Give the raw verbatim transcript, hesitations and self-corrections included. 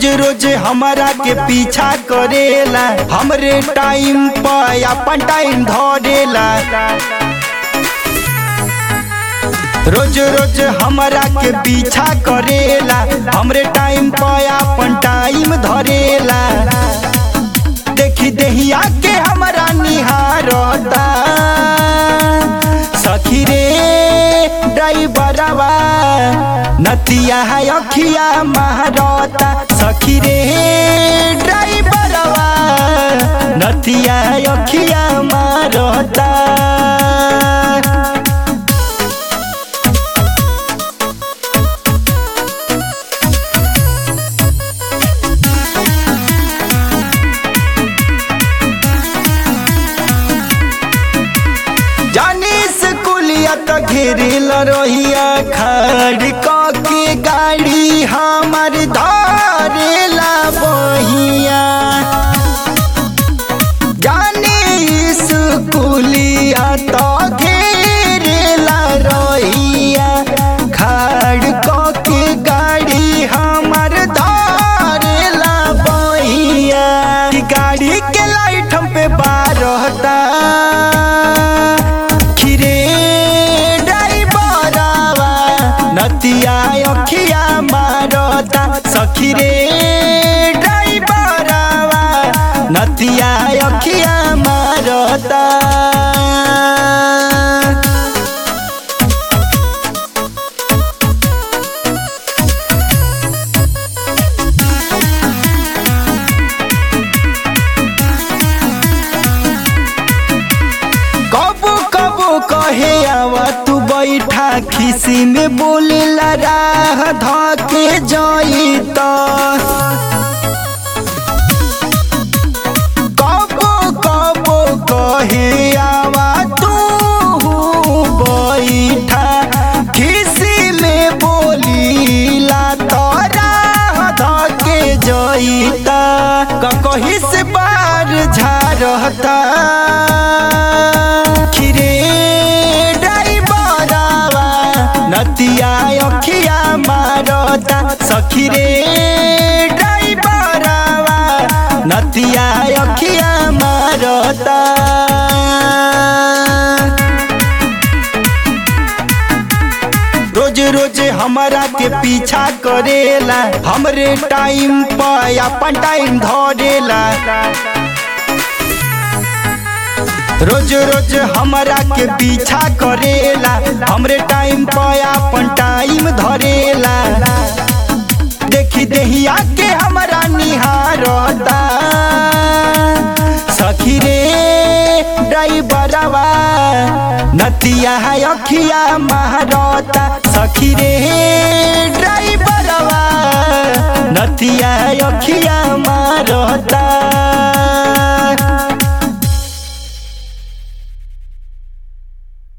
रोज रोज हमारा के पीछा करेला, हमरे टाइम पर अपन टाइम धरेला। रोज रोज हमारा के पीछा करेला, हमरे टाइम पर अपन टाइम धरेला। देखी देहिया के हमारा निहारता, सखी रे ड्राइवरवा नतिया है अखिया मारता। सखी रे ड्राइवरवा नतिया है अखिया मारता। तो घेरिल रोहिया खड़ के गाड़ी हमार धरेला बहिया। जाने स्कूलिया तो घेरिला रोहिया खड़ के गाड़ी हमार धरेला बहिया। गाड़ी के लाइट हम पे बारहता, नतिया अखिया मारता। सखी रे ड्राइवरवा नतिया अखिया मारता। कबो कबो कहे आवा तू बैठा, खिसी में बोलेला राह धके जाइता। कबो कबो कहे आवा तू बैठा, खिसी में बोलीला तो राह धके जाइता। कहीं से बार झारता, नतिया अखिया मारता। सखी रे ड्राइवरवा नतिया अखिया मारता। रोज रोज हमारा के पीछा करेला, हमरे टाइम पर अपन टाइम धरेला। रोज रोज हमारा के पीछा करेला, हमरे टाइम पर अपन टाइम धरेला। देखी देहिया के हमारा निहारता, सखी रे ड्राइवरवा नतिया है अखिया मारता। सखी रे ड्राइवरवा नतिया है अखिया मारता।